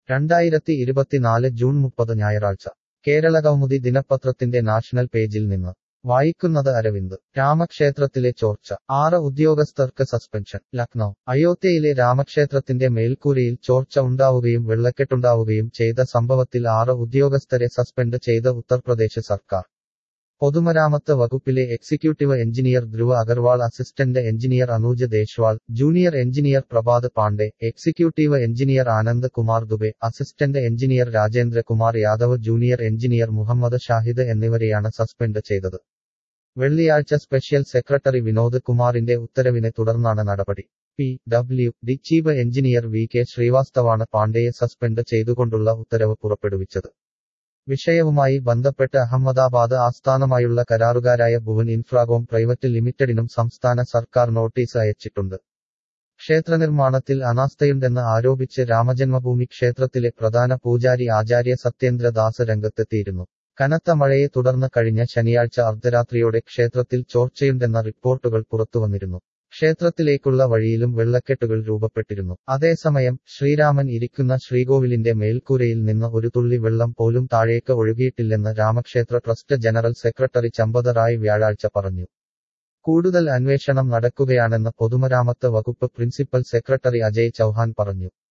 2024 June 30 ഞായറാഴ്ച കേരളകൗമുദി ദിനപത്രത്തിന്റെ national പേജിൽ നിന്ന് വായിക്കുന്നത് അരവിന്ദ്. രാമക്ഷേത്രത്തിലെ ചോർച്ച, 6 ഉദ്യോഗസ്ഥർക്ക് സസ്പെൻഷൻ. ലക്നൗ. അയോധ്യയിലെ രാമക്ഷേത്രത്തിന്റെ മേൽക്കൂരയിൽ ചോർച്ച ഉണ്ടാവുകയും വെള്ളക്കെട്ടുണ്ടാവുകയും ചെയ്ത സംഭവത്തിൽ 6 ഉദ്യോഗസ്ഥരെ സസ്പെൻഡ് ചെയ്ത ഉത്തർപ്രദേശ് സർക്കാർ. പൊതുമരാമത്ത് വകുപ്പിലെ executive engineer Dhruv Agarwal, assistant engineer Anuj Deshwal, junior engineer Prabhat Pandey, executive engineer Anand Kumar Dubey, assistant engineer Rajendra Kumar Yadav, junior engineer Mohammed Shahid എന്നിവരെയാണ് സസ്പെൻഡ് ചെയ്തത്. വെള്ളിയാഴ്ച സ്പെഷ്യൽ സെക്രട്ടറി വിനോദ് കുമാറിന്റെ ഉത്തരവിനെ തുടർന്നാണ് നടപടി. PWD chief engineer V K. ശ്രീവാസ്തവാണ് പാണ്ഡെയെ സസ്പെൻഡ് ചെയ്തുകൊണ്ടുള്ള ഉത്തരവ് പുറപ്പെടുവിച്ചത്. വിഷയവുമായി ബന്ധപ്പെട്ട് അഹമ്മദാബാദ് ആസ്ഥാനമായുള്ള കരാറുകാരായ ഭുവൻ ഇൻഫ്രാകോം പ്രൈവറ്റ് ലിമിറ്റഡിനും സംസ്ഥാന സർക്കാർ നോട്ടീസ് അയച്ചിട്ടുണ്ട്. ക്ഷേത്രനിർമ്മാണത്തിൽ അനാസ്ഥയുണ്ടെന്ന് ആരോപിച്ച് രാമജന്മഭൂമി ക്ഷേത്രത്തിലെ പ്രധാന പൂജാരി ആചാര്യ സത്യേന്ദ്ര ദാസ് രംഗത്തെത്തിയിരുന്നു. കനത്ത മഴയെ തുടർന്ന് കഴിഞ്ഞ ശനിയാഴ്ച അർദ്ധരാത്രിയോടെ ക്ഷേത്രത്തിൽ ചോർച്ചയുണ്ടെന്ന റിപ്പോർട്ടുകൾ പുറത്തുവന്നിരുന്നു. ക്ഷേത്രത്തിലേക്കുള്ള വഴിയിലും വെള്ളക്കെട്ടുകൾ രൂപപ്പെട്ടിരുന്നു. അതേസമയം ശ്രീരാമൻ ഇരിക്കുന്ന ശ്രീകോവിലിന്റെ മേൽക്കൂരയിൽ നിന്ന് ഒരു തുള്ളി വെള്ളം പോലും താഴേക്ക് ഒഴുകിയിട്ടില്ലെന്ന് രാമക്ഷേത്ര trust general secretary Champat Rai വ്യാഴാഴ്ച പറഞ്ഞു. കൂടുതൽ അന്വേഷണം നടക്കുകയാണെന്ന് പൊതുമരാമത്ത് വകുപ്പ് പ്രിൻസിപ്പൽ സെക്രട്ടറി അജയ് ചൗഹാൻ പറഞ്ഞു.